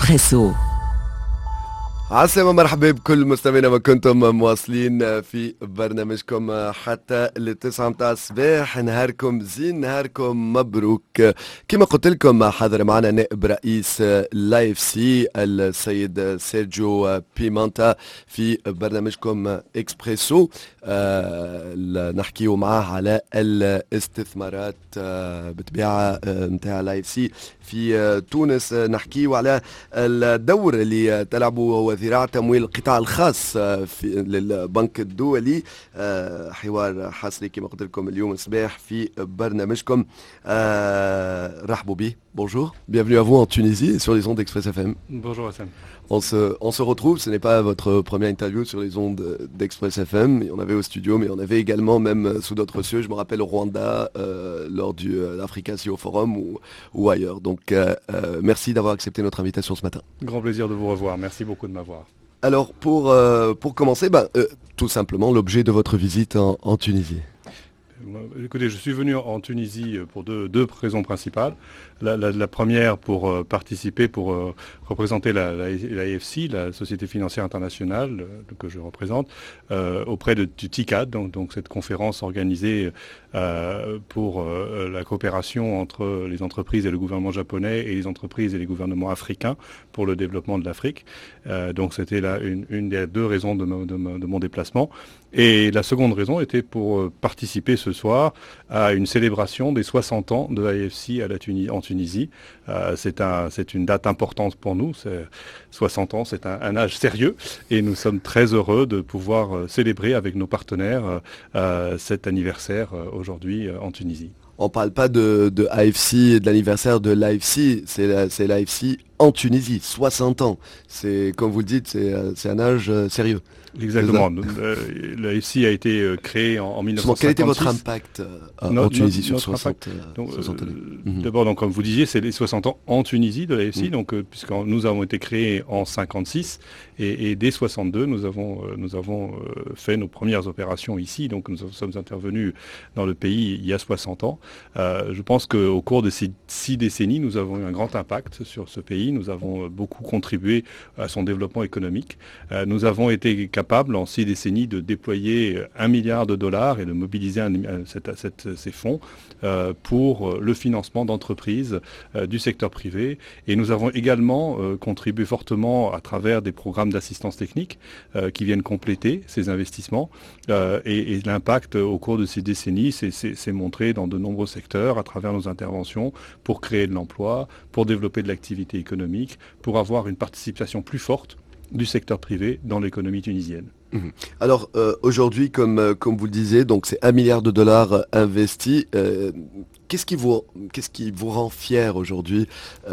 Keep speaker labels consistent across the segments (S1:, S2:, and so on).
S1: إكسبريسو.
S2: عسلامة مرحبا بكل مستمعينا ما كنتم مواصلين في برنامجكم حتى للتسعة متاع الصباح. نهاركم زين، نهاركم مبروك. كما قلت لكم حاضر معنا نائب رئيس لايف سي السيد سيرجيو بيمونتا في برنامجكم اكسبريسو. نحكيو معاه على الاستثمارات بطبيعة متاع لايف سي في تونس. نحكيو على الدور اللي تلعبه وزراعة تمويل القطاع الخاص في للبنك الدولي. حوار حصري كما قلت لكم اليوم الصباح في برنامجكم. رحبوا به. Bonjour, bienvenue à vous en Tunisie et sur les ondes d'Express FM.
S3: Bonjour Hassan.
S2: On se retrouve, ce n'est pas votre première interview sur les ondes d'Express FM. On avait au studio, mais on avait également même sous d'autres cieux, je me rappelle au Rwanda, lors du l'Africa CEO Forum ou ailleurs. Donc merci d'avoir accepté notre invitation ce matin.
S3: Grand plaisir de vous revoir, merci beaucoup de m'avoir.
S2: Alors pour commencer, tout simplement l'objet de votre visite en Tunisie.
S3: Écoutez, je suis venu en Tunisie pour deux raisons principales. La première pour participer, pour représenter l'AFC, la Société financière internationale que je représente, auprès du TICAD, donc cette conférence organisée pour la coopération entre les entreprises et le gouvernement japonais et les entreprises et les gouvernements africains pour le développement de l'Afrique. Donc c'était une des deux raisons de mon déplacement. Et la seconde raison était pour participer ce soir à une célébration des 60 ans de l'AFC en Tunisie. C'est une date importante pour nous. 60 ans, c'est un âge sérieux et nous sommes très heureux de pouvoir célébrer avec nos partenaires cet anniversaire aujourd'hui en Tunisie.
S2: On ne parle pas de AFC, de l'anniversaire de l'AFC, c'est l'AFC en Tunisie, 60 ans. C'est, comme vous le dites, c'est un âge sérieux.
S3: Exactement. L'AFC a été créée en 1956.
S2: Quel était votre impact en Tunisie sur 60 années
S3: D'abord, donc, comme vous disiez, c'est les 60 ans en Tunisie de l'AFC, puisque nous avons été créés en 56 et dès 62, nous avons fait nos premières opérations ici. Donc nous sommes intervenus dans le pays il y a 60 ans. Je pense qu'au cours de ces 6 décennies, nous avons eu un grand impact sur ce pays. Nous avons beaucoup contribué à son développement économique. Nous avons été capables en 6 décennies de déployer $1 milliard et de mobiliser ces fonds pour le financement d'entreprises du secteur privé. Et nous avons également contribué fortement à travers des programmes d'assistance technique qui viennent compléter ces investissements. Et l'impact au cours de ces décennies s'est montré dans de nombreux secteurs à travers nos interventions pour créer de l'emploi, pour développer de l'activité économique, pour avoir une participation plus forte du secteur privé dans l'économie tunisienne.
S2: Alors aujourd'hui, comme vous le disiez, donc c'est $1 milliard investis. Qu'est-ce qui vous rend fier aujourd'hui,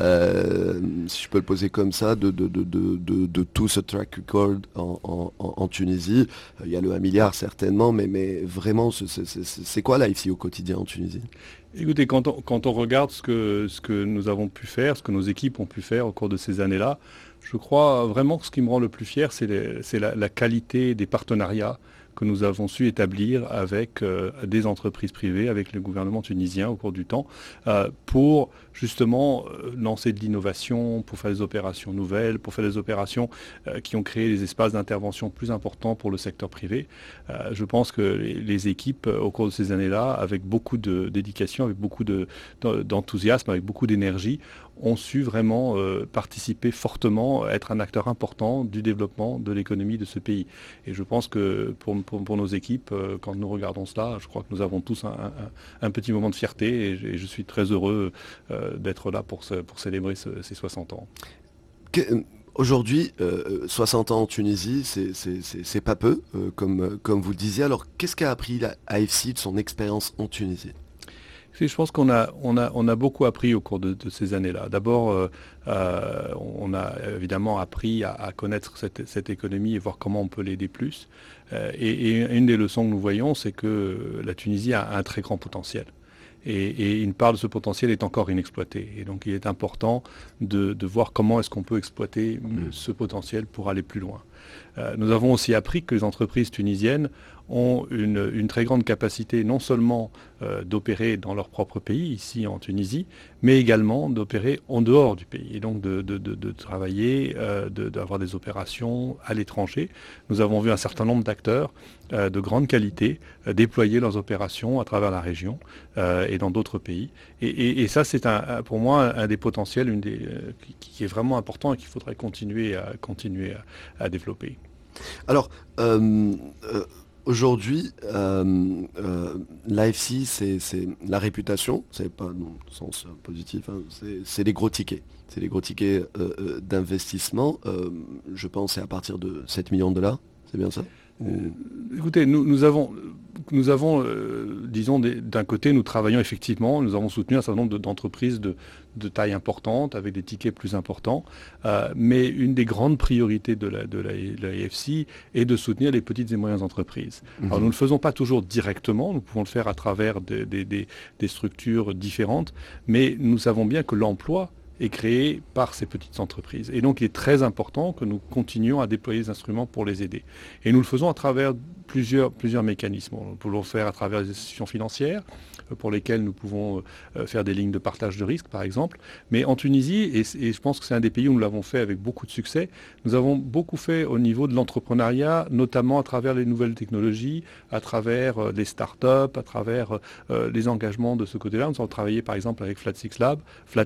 S2: si je peux le poser comme ça, de tout ce track record en Tunisie? Il y a le 1 milliard certainement, mais vraiment, c'est quoi l'AFC au quotidien en Tunisie?
S3: Écoutez, quand on regarde ce que nous avons pu faire, ce que nos équipes ont pu faire au cours de ces années-là, je crois vraiment que ce qui me rend le plus fier, c'est la qualité des partenariats que nous avons su établir avec des entreprises privées, avec le gouvernement tunisien au cours du temps, pour justement lancer de l'innovation, pour faire des opérations nouvelles, pour faire des opérations qui ont créé des espaces d'intervention plus importants pour le secteur privé. Je pense que les équipes, au cours de ces années-là, avec beaucoup de dédication, avec beaucoup d'enthousiasme, avec beaucoup d'énergie, ont su vraiment participer fortement, être un acteur important du développement de l'économie de ce pays. Et je pense que pour nos équipes, quand nous regardons cela, je crois que nous avons tous un petit moment de fierté et je suis très heureux d'être là pour célébrer ces 60 ans.
S2: Aujourd'hui, 60 ans en Tunisie, c'est pas peu, comme vous le disiez. Alors, qu'est-ce qu'a appris la AFC de son expérience en Tunisie ?
S3: Je pense qu'on a beaucoup appris au cours de ces années-là. D'abord, on a évidemment appris à connaître cette économie et voir comment on peut l'aider plus. Et une des leçons que nous voyons, c'est que la Tunisie a un très grand potentiel. Et une part de ce potentiel est encore inexploitée. Et donc il est important de voir comment est-ce qu'on peut exploiter ce potentiel pour aller plus loin. Nous avons aussi appris que les entreprises tunisiennes ont une très grande capacité non seulement d'opérer dans leur propre pays, ici en Tunisie, mais également d'opérer en dehors du pays et donc de travailler, d'avoir des opérations à l'étranger. Nous avons vu un certain nombre d'acteurs de grande qualité déployer leurs opérations à travers la région et dans d'autres pays. Et ça, c'est pour moi un des potentiels qui est vraiment important et qu'il faudrait continuer à développer.
S2: Alors, aujourd'hui, l'AFC, c'est la réputation, c'est pas dans le sens positif, hein, c'est les gros tickets. C'est les gros tickets d'investissement. Je pense c'est à partir de 7 millions de dollars, c'est bien ça?
S3: Écoutez, nous avons disons, d'un côté, nous travaillons effectivement, nous avons soutenu un certain nombre d'entreprises de taille importante, avec des tickets plus importants, mais une des grandes priorités de l'AFC est de soutenir les petites et moyennes entreprises. Alors nous ne le faisons pas toujours directement, nous pouvons le faire à travers des structures différentes, mais nous savons bien que l'emploi est créé par ces petites entreprises. Et donc il est très important que nous continuions à déployer des instruments pour les aider. Et nous le faisons à travers plusieurs mécanismes. Nous pouvons le faire à travers les institutions financières, pour lesquelles nous pouvons faire des lignes de partage de risque, par exemple. Mais en Tunisie, et je pense que c'est un des pays où nous l'avons fait avec beaucoup de succès, nous avons beaucoup fait au niveau de l'entrepreneuriat, notamment à travers les nouvelles technologies, à travers les start-up, à travers les engagements de ce côté-là. Nous avons travaillé, par exemple, avec Flat Six Lab,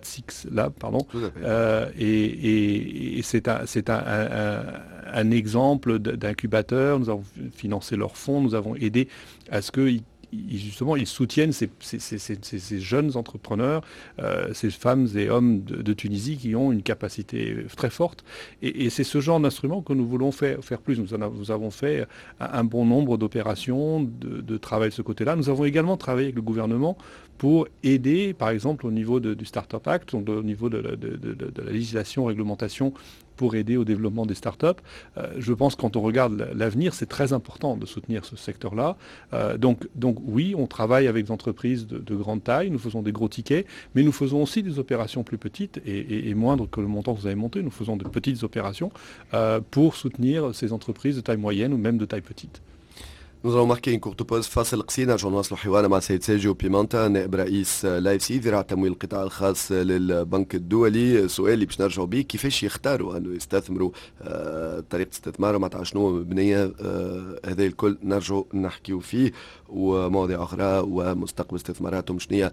S3: et c'est un exemple d'incubateur. Nous avons financé leurs fonds, nous avons aidé à ce qu'ils justement, ils soutiennent ces jeunes entrepreneurs, ces femmes et hommes de Tunisie qui ont une capacité très forte. Et c'est ce genre d'instrument que nous voulons faire plus. Nous avons fait un bon nombre d'opérations, de travail de ce côté-là. Nous avons également travaillé avec le gouvernement pour aider, par exemple, au niveau du Startup Act, donc au niveau de la législation, réglementation, pour aider au développement des startups. Je pense que quand on regarde l'avenir, c'est très important de soutenir ce secteur-là. Donc oui, on travaille avec des entreprises de grande taille, nous faisons des gros tickets, mais nous faisons aussi des opérations plus petites et moindres que le montant que vous avez monté. Nous faisons de petites opérations pour soutenir ces entreprises de taille moyenne ou même de taille petite.
S2: Nous allons marquer une courte pause. فاصل قصير نرجع نواصلوا حوارنا مع سيد سيرجيو بيمونتا نائب رئيس لايفسي ذراع تمويل القطاع الخاص للبنك الدولي. سؤال اللي باش نرجعوا بيه كيفاش يختاروا انه يستثمروا طريقه استثمارهم معناتها شنو مبنيه هذا الكل نرجعوا نحكيوا فيه ومواضيع اخرى ومستقبل استثماراتهم شنو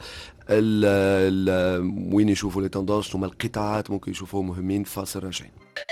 S2: وين يشوفوا لي توندونس شنو القطاعات ممكن يشوفوهم مهمين. فاصل راجعين.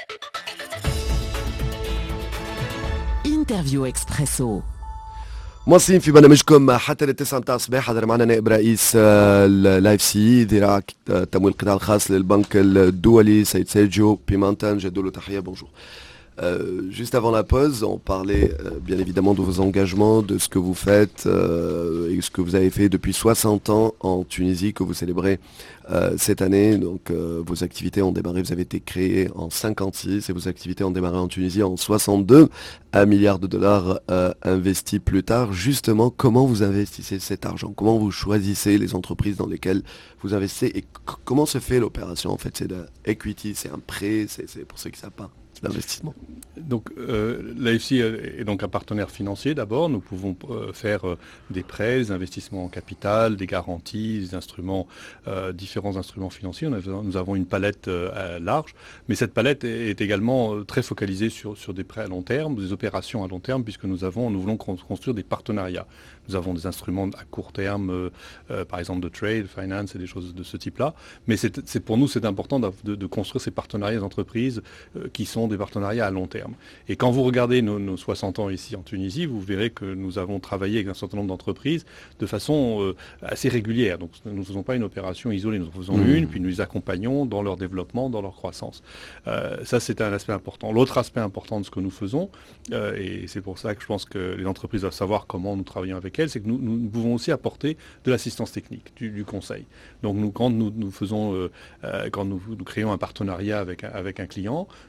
S1: انترفيو اكسبريسو
S2: مواصلين في برنامجكم حتى للتسعة متاع الصباح. حضر معنا نائب رئيس لايف سي ذراع تمويل القطاع الخاص للبنك الدولي سيد سيرجيو بيمونتا. نجدوا له تحية. بونجور. Juste avant la pause, on parlait bien évidemment de vos engagements, de ce que vous faites et ce que vous avez fait depuis 60 ans en Tunisie, que vous célébrez cette année. Donc vos activités ont démarré, vous avez été créé en 56 et vos activités ont démarré en Tunisie en 62. 1 milliard de dollars investis plus tard. Justement, comment vous investissez cet argent? Comment vous choisissez les entreprises dans lesquelles vous investissez et comment se fait l'opération en fait? C'est de equity, c'est un prêt, c'est pour ceux qui ne savent pas. D'investissement.
S3: Donc l'AFC est donc un partenaire financier d'abord. Nous pouvons faire des prêts, des investissements en capital, des garanties, des instruments, différents instruments financiers. Nous avons une palette large, mais cette palette est également très focalisée sur des prêts à long terme, des opérations à long terme, puisque nous voulons construire des partenariats. Nous avons des instruments à court terme, par exemple de trade, finance et des choses de ce type-là. Mais pour nous, c'est important de construire ces partenariats d'entreprises qui sont des partenariats à long terme. Et quand vous regardez nos 60 ans ici en Tunisie, vous verrez que nous avons travaillé avec un certain nombre d'entreprises de façon assez régulière. Donc nous ne faisons pas une opération isolée, nous en faisons une, puis nous les accompagnons dans leur développement, dans leur croissance. Ça, c'est un aspect important. L'autre aspect important de ce que nous faisons, et c'est pour ça que je pense que les entreprises doivent savoir comment nous travaillons avec elles, c'est que nous pouvons aussi apporter de l'assistance technique, du conseil. Donc quand nous créons un partenariat avec un client, nous regardons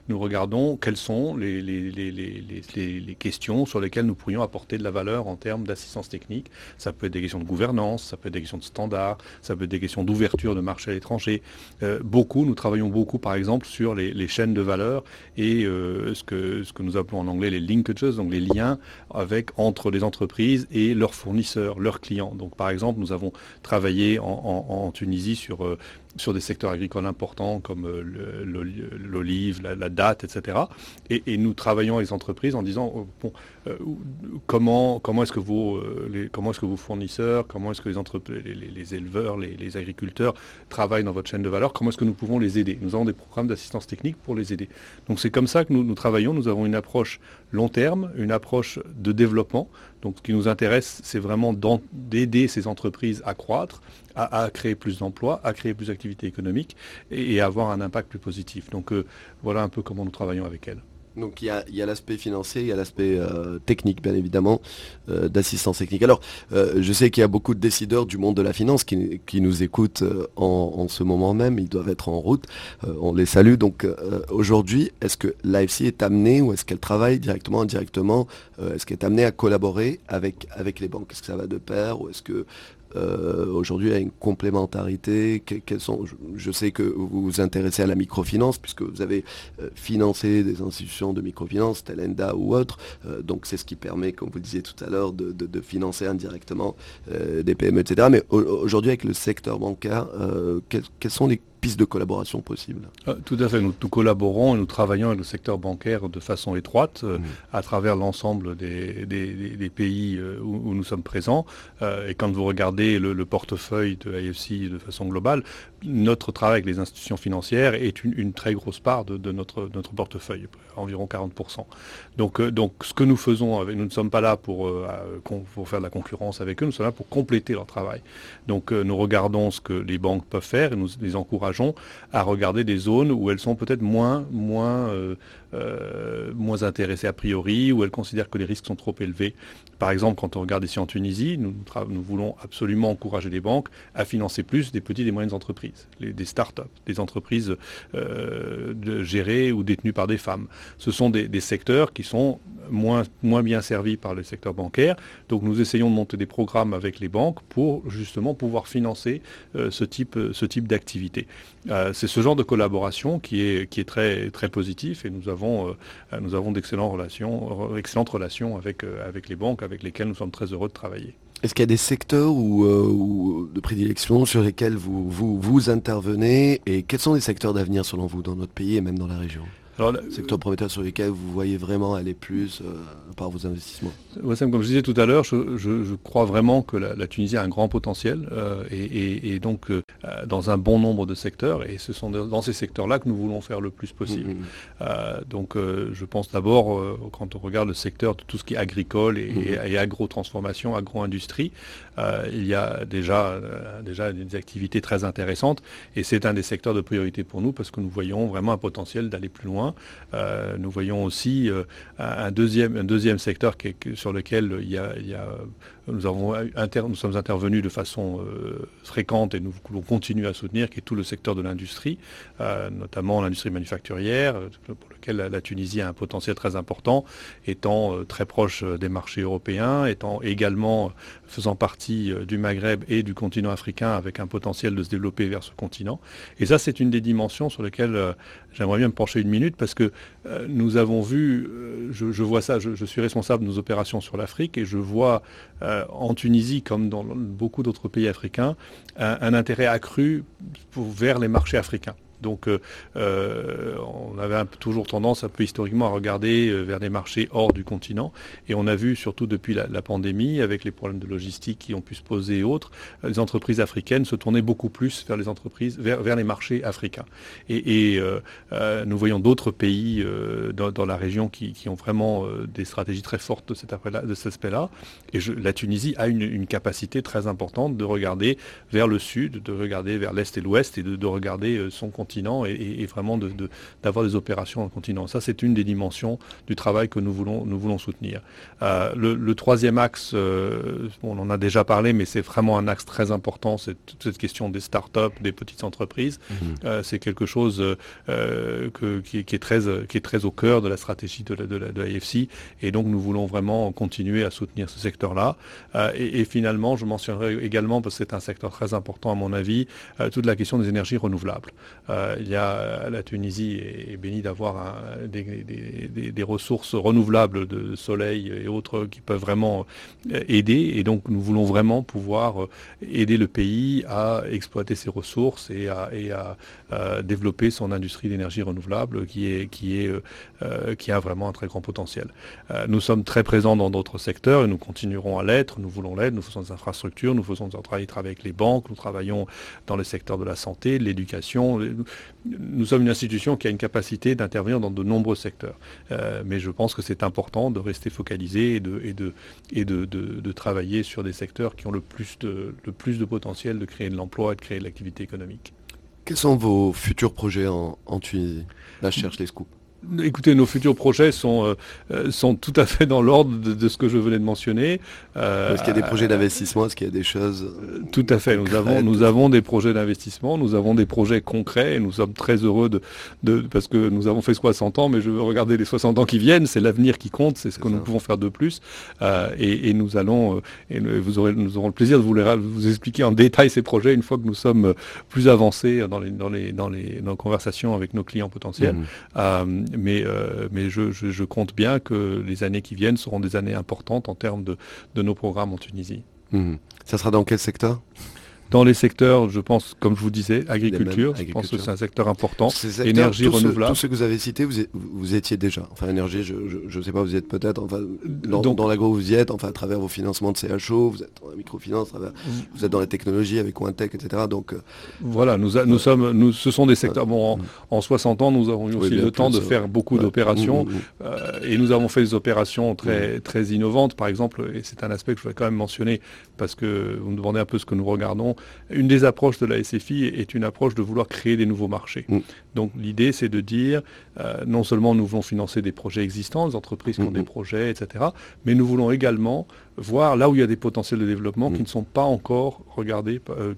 S3: regardons quelles sont les questions sur lesquelles nous pourrions apporter de la valeur en termes d'assistance technique. Ça peut être des questions de gouvernance, ça peut être des questions de standards, ça peut être des questions d'ouverture de marché à l'étranger. Nous travaillons beaucoup par exemple sur les chaînes de valeur et ce que nous appelons en anglais les linkages, donc les liens entre les entreprises et leurs fournisseurs, leurs clients. Donc par exemple, nous avons travaillé en Tunisie sur des secteurs agricoles importants comme l'olive, la date, etc. Et nous travaillons avec les entreprises en disant comment est-ce que vos fournisseurs, comment est-ce que les éleveurs, les agriculteurs travaillent dans votre chaîne de valeur, comment est-ce que nous pouvons les aider. Nous avons des programmes d'assistance technique pour les aider. Donc c'est comme ça que nous travaillons. Nous avons une approche long terme, une approche de développement. Donc ce qui nous intéresse, c'est vraiment d'aider ces entreprises à croître, à créer plus d'emplois, à créer plus d'activités économiques et à avoir un impact plus positif. Donc voilà un peu comment nous travaillons avec elles.
S2: Donc il y a l'aspect financier, il y a l'aspect technique bien évidemment, d'assistance technique. Alors je sais qu'il y a beaucoup de décideurs du monde de la finance qui nous écoutent en ce moment même, ils doivent être en route, on les salue. Donc aujourd'hui, est-ce que l'AFC est amenée ou est-ce qu'elle travaille directement, indirectement, est-ce qu'elle est amenée à collaborer avec les banques? Est-ce que ça va de pair ou est-ce que aujourd'hui, il y a une complémentarité. Je sais que vous vous intéressez à la microfinance, puisque vous avez financé des institutions de microfinance, tel ENDA ou autres. Donc c'est ce qui permet, comme vous le disiez tout à l'heure, de financer indirectement des PME, etc. Mais aujourd'hui, avec le secteur bancaire, quelles sont les pistes de collaboration possibles?
S3: Tout à fait. Nous collaborons et nous travaillons avec le secteur bancaire de façon étroite à travers l'ensemble des pays où nous sommes présents. Et quand vous regardez le portefeuille de l'AFC de façon globale, notre travail avec les institutions financières est une très grosse part de notre portefeuille, environ 40%. Donc ce que nous faisons, nous ne sommes pas là pour faire de la concurrence avec eux, nous sommes là pour compléter leur travail. Donc nous regardons ce que les banques peuvent faire et nous les encourageons à regarder des zones où elles sont peut-être moins intéressées a priori, où elles considèrent que les risques sont trop élevés. Par exemple, quand on regarde ici en Tunisie, nous voulons absolument encourager les banques à financer plus des petites et moyennes entreprises, des start-up, des entreprises gérées ou détenues par des femmes. Ce sont des secteurs qui sont moins bien servis par le secteur bancaire. Donc nous essayons de monter des programmes avec les banques pour justement pouvoir financer ce type d'activité. C'est ce genre de collaboration qui est très, très positif et nous avons d'excellentes relations avec les banques avec lesquelles nous sommes très heureux de travailler.
S2: Est-ce qu'il y a des secteurs ou de prédilection sur lesquels vous intervenez et quels sont les secteurs d'avenir selon vous dans notre pays et même dans la région? Alors, secteur prometteur sur lesquels vous voyez vraiment aller plus par vos investissements?
S3: Wassem, comme je disais tout à l'heure, je crois vraiment que la Tunisie a un grand potentiel et donc dans un bon nombre de secteurs et ce sont dans ces secteurs-là que nous voulons faire le plus possible. Donc je pense d'abord, quand on regarde le secteur de tout ce qui est agricole et agro-transformation, agro-industrie, il y a déjà des activités très intéressantes et c'est un des secteurs de priorité pour nous parce que nous voyons vraiment un potentiel d'aller plus loin. Nous voyons aussi un deuxième secteur sur lequel nous sommes intervenus de façon fréquente et nous voulons continuer à soutenir, qui est tout le secteur de l'industrie, notamment l'industrie manufacturière, pour lequel la Tunisie a un potentiel très important, étant très proche des marchés européens, étant également faisant partie du Maghreb et du continent africain avec un potentiel de se développer vers ce continent. Et ça, c'est une des dimensions sur lesquelles j'aimerais bien me pencher une minute parce que nous avons vu, je vois ça, je suis responsable de nos opérations sur l'Afrique et je vois en Tunisie comme dans beaucoup d'autres pays africains un intérêt accru vers les marchés africains. Donc on avait toujours tendance un peu historiquement à regarder vers des marchés hors du continent. Et on a vu, surtout depuis la pandémie, avec les problèmes de logistique qui ont pu se poser et autres, les entreprises africaines se tournaient beaucoup plus vers les marchés africains. Et nous voyons d'autres pays dans la région qui ont vraiment des stratégies très fortes de cet aspect-là. Et la Tunisie a une capacité très importante de regarder vers le sud, de regarder vers l'est et l'ouest et de regarder son continent continent et vraiment d'avoir des opérations dans le continent. Ça, c'est une des dimensions du travail que nous voulons soutenir. Le troisième axe, on en a déjà parlé, mais c'est vraiment un axe très important, c'est toute cette question des start-up, des petites entreprises. C'est quelque chose qui est très au cœur de la stratégie de l'AFC, et donc nous voulons vraiment continuer à soutenir ce secteur-là. Et finalement, je mentionnerai également, parce que c'est un secteur très important à mon avis, toute la question des énergies renouvelables. La Tunisie est bénie d'avoir des ressources renouvelables de soleil et autres qui peuvent vraiment aider, et donc nous voulons vraiment pouvoir aider le pays à exploiter ses ressources et à développer son industrie d'énergie renouvelable qui a vraiment un très grand potentiel. Nous sommes très présents dans d'autres secteurs et nous continuerons à l'être, nous voulons l'être, nous faisons des infrastructures, nous faisons travailler avec les banques, nous travaillons dans le secteur de la santé, de l'éducation. Nous sommes une institution qui a une capacité d'intervenir dans de nombreux secteurs. Mais je pense que c'est important de rester focalisé et de travailler sur des secteurs qui ont le plus de potentiel de créer de l'emploi et de créer de l'activité économique.
S2: Quels sont vos futurs projets en Tunisie? Là, je cherche les scoops.
S3: Écoutez, nos futurs projets sont tout à fait dans l'ordre de ce que je venais de mentionner.
S2: Est-ce qu'il y a des projets d'investissement? Est-ce qu'il y a des choses
S3: Tout à fait. Nous avons des projets d'investissement, nous avons des projets concrets et nous sommes très heureux parce que nous avons fait 60 ans, mais je veux regarder les 60 ans qui viennent. C'est l'avenir qui compte, c'est ce que nous pouvons faire de plus. Et nous aurons le plaisir de vous expliquer en détail ces projets une fois que nous sommes plus avancés dans nos conversations avec nos clients potentiels. Mais je compte bien que les années qui viennent seront des années importantes en termes de nos programmes en Tunisie.
S2: Ça sera dans quel secteur?
S3: Dans les secteurs, je pense, comme je vous disais, agriculture, je pense que c'est un secteur important, énergie renouvelable.
S2: Tous ceux que vous avez cités, vous étiez déjà. Enfin, énergie, je ne sais pas, vous y êtes peut-être, enfin, dans l'agro vous y êtes, enfin, à travers vos financements de CHO, vous êtes dans la microfinance, vous êtes dans la technologie avec OneTech, etc. Donc,
S3: voilà, ce sont des secteurs. Bon, en 60 ans, nous avons eu aussi le temps de faire beaucoup d'opérations, et nous avons fait des opérations très, très innovantes, par exemple, et c'est un aspect que je voudrais quand même mentionner, parce que vous me demandez un peu ce que nous regardons. Une des approches de la SFI est une approche de vouloir créer des nouveaux marchés. Donc l'idée, c'est de dire, non seulement nous voulons financer des projets existants, des entreprises qui ont des projets, etc., mais nous voulons également voir là où il y a des potentiels de développement qui ne sont pas encore regardés,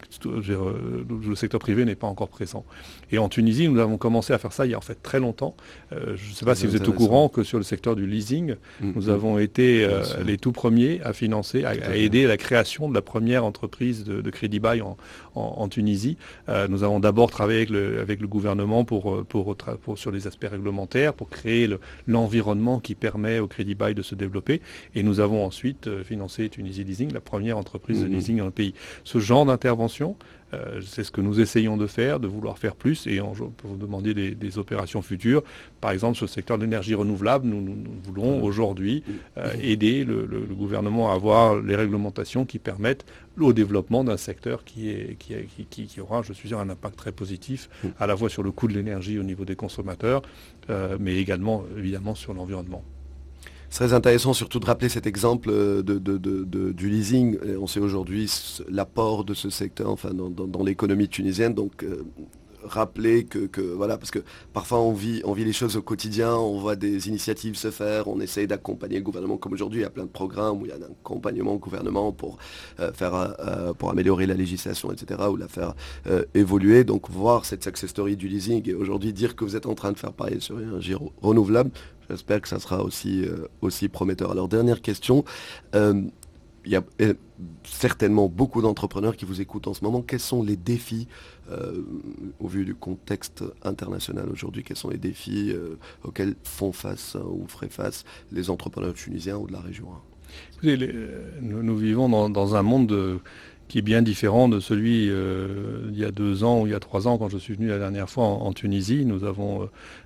S3: le secteur privé n'est pas encore présent. Et en Tunisie, nous avons commencé à faire ça il y a en fait très longtemps. Je ne sais pas si vous êtes au courant que sur le secteur du leasing, nous avons été les tout premiers à financer, à aider à la création de la première entreprise de crédit bail en Tunisie. Nous avons d'abord travaillé avec le gouvernement sur les aspects réglementaires, pour créer l'environnement qui permet au crédit bail de se développer. Et nous avons ensuite financé Tunisie Leasing, la première entreprise de leasing dans le pays. Ce genre d'intervention, c'est ce que nous essayons de faire, de vouloir faire plus, et pour vous demander des opérations futures. Par exemple, sur le secteur de l'énergie renouvelable, nous voulons aujourd'hui aider le gouvernement à avoir les réglementations qui permettent au développement d'un secteur qui aura, je suis sûr, un impact très positif, à la fois sur le coût de l'énergie au niveau des consommateurs, mais également, évidemment, sur l'environnement.
S2: C'est très intéressant surtout de rappeler cet exemple du leasing. On sait aujourd'hui l'apport de ce secteur enfin, dans l'économie tunisienne. Donc rappeler que voilà, parce que parfois on vit les choses au quotidien, on voit des initiatives se faire, on essaye d'accompagner le gouvernement, comme aujourd'hui il y a plein de programmes où il y a un accompagnement au gouvernement pour améliorer la législation, etc., ou la faire évoluer. Donc voir cette success story du leasing et aujourd'hui dire que vous êtes en train de faire pareil sur l'énergie renouvelable, j'espère que ça sera aussi prometteur. Alors dernière question, il y a certainement beaucoup d'entrepreneurs qui vous écoutent en ce moment. Quels sont les défis, au vu du contexte international aujourd'hui, quels sont les défis auxquels font face ou feraient face les entrepreneurs tunisiens ou de la région?
S3: Écoutez, nous vivons dans un monde qui est bien différent de celui il y a 2 ans ou il y a 3 ans quand je suis venu la dernière fois en Tunisie. Nous avons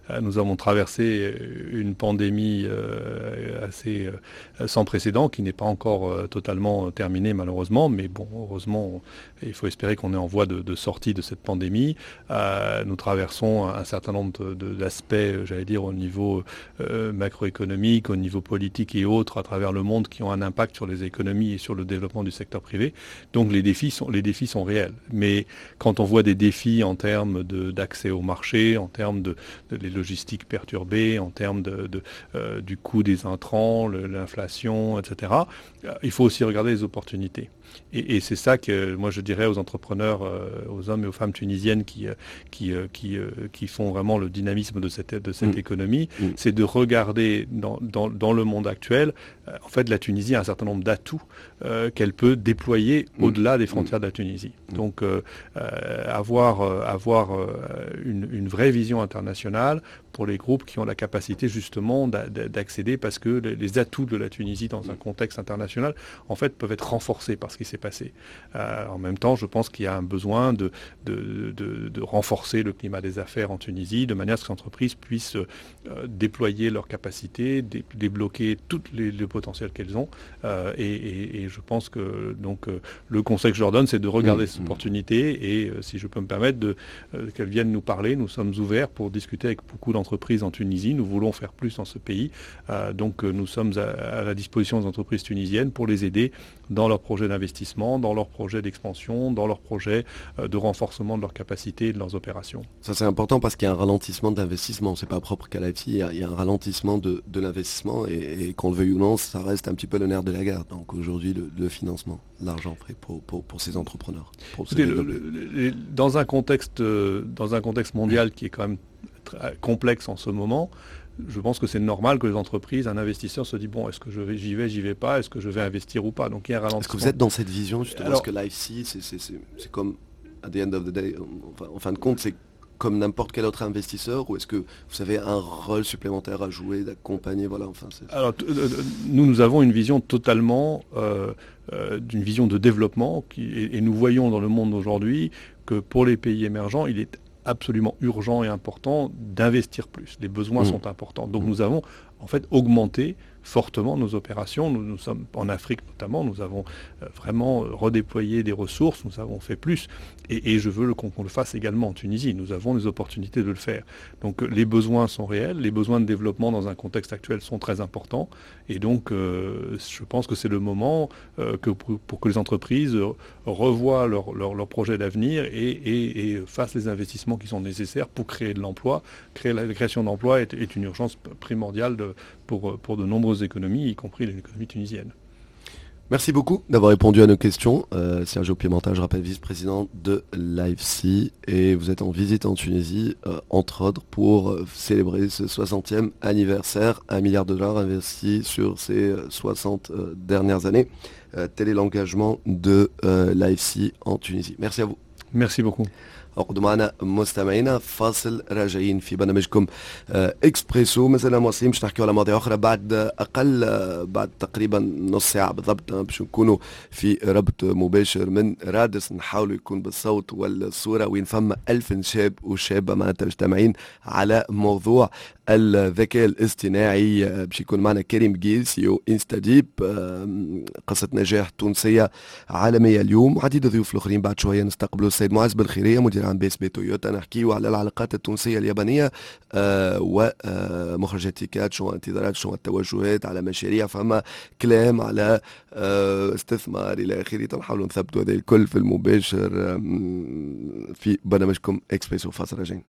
S3: Nous avons traversé une pandémie assez sans précédent qui n'est pas encore totalement terminée malheureusement, mais bon, heureusement, il faut espérer qu'on est en voie de sortie de cette pandémie. Nous traversons un certain nombre d'aspects, j'allais dire, au niveau macroéconomique, au niveau politique et autres à travers le monde qui ont un impact sur les économies et sur le développement du secteur privé. Donc les défis sont réels. Mais quand on voit des défis en termes d'accès au marché, en termes de les logistiques perturbées, en termes du coût des intrants, l'inflation, etc., il faut aussi regarder les opportunités. Et c'est ça que moi je dirais aux entrepreneurs, aux hommes et aux femmes tunisiennes qui font vraiment le dynamisme de cette économie, c'est de regarder dans le monde actuel, en fait la Tunisie a un certain nombre d'atouts qu'elle peut déployer au-delà des frontières de la Tunisie. Donc avoir une vraie vision internationale pour les groupes qui ont la capacité justement d'accéder, parce que les atouts de la Tunisie dans un contexte international en fait peuvent être renforcés par ce qui s'est passé. En même temps, je pense qu'il y a un besoin de renforcer le climat des affaires en Tunisie de manière à ce que les entreprises puissent déployer leurs capacités, débloquer tout le potentiel qu'elles ont. Et je pense que donc le conseil que je leur donne, c'est de regarder cette opportunité et si je peux me permettre qu'elles viennent nous parler. Nous sommes ouverts pour discuter avec beaucoup d'entreprises en Tunisie. Nous voulons faire plus dans ce pays. Donc nous sommes à la disposition des entreprises tunisiennes pour les aider dans leurs projets d'investissement, dans leurs projets d'expansion, dans leurs projets de renforcement de leurs capacités et de leurs opérations.
S2: Ça c'est important parce qu'il y a un ralentissement d'investissement. C'est pas propre qu'à l'IFC, il y a un ralentissement de l'investissement et qu'on le veuille ou non, ça reste un petit peu le nerf de la guerre. Donc aujourd'hui, le financement, l'argent prêt pour ces entrepreneurs.
S3: Dans un contexte mondial qui est quand même complexe en ce moment, je pense que c'est normal que les entreprises, un investisseur se dit bon, est-ce que j'y vais pas, est-ce que je vais investir ou pas. Donc il y a un ralentissement.
S2: Est-ce que vous êtes dans cette vision justement? Parce que l'IFC, c'est comme at the end of the day, en fin de compte, c'est comme n'importe quel autre investisseur, ou est-ce que vous avez un rôle supplémentaire à jouer, d'accompagner, voilà, enfin.
S3: Alors nous avons une vision totalement d'une vision de développement et nous voyons dans le monde aujourd'hui que pour les pays émergents, il est absolument urgent et important d'investir plus. Les besoins sont importants. Donc nous avons en fait augmenté fortement nos opérations. Nous sommes en Afrique notamment, nous avons vraiment redéployé des ressources, nous avons fait plus. Et je veux qu'on le fasse également en Tunisie. Nous avons les opportunités de le faire. Donc les besoins sont réels, les besoins de développement dans un contexte actuel sont très importants. Et donc je pense que c'est le moment pour que les entreprises revoient leurs projets d'avenir et fassent les investissements qui sont nécessaires pour créer de l'emploi. La création d'emplois est une urgence primordiale pour de nombreuses économies, y compris l'économie tunisienne.
S2: Merci beaucoup d'avoir répondu à nos questions. Sergio Pimenta, je rappelle, vice-président de l'IFC, et vous êtes en visite en Tunisie, entre autres, pour célébrer ce 60e anniversaire, $1 milliard investis sur ces 60 dernières années. Tel est l'engagement de l'IFC en Tunisie. Merci à vous.
S3: Merci beaucoup.
S2: عقدوا معنا مستمعينا فاصل، راجعين في برنامجكم اكسبريسو. مثلا مواصلين باش نحكيو على مواضيع اخرى بعد تقريبا نص ساعه بالضبط، باش نكونوا في ربط مباشر من رادس، نحاولوا يكون بالصوت والصوره وين فما 1000 شاب وشابه معناتها مجتمعين على موضوع الذكاء الاصطناعي. باش يكون معنا كريم جيل CEO انستاديب، قصه نجاح تونسيه عالميه اليوم، وعديد الضيوف الاخرين. بعد شويه نستقبلوا السيد معز بالخيريه مدير عام بي تويوتا، نحكيو على العلاقات التونسيه اليابانيه ومخرجات تيكات، شو انتظارات، شو التوجهات على مشاريع، فما كلام على استثمار الى اخره. نحاولوا نثبتوا هذا الكل في المباشر في برنامجكم اكسبريسو. فاصل راجعين.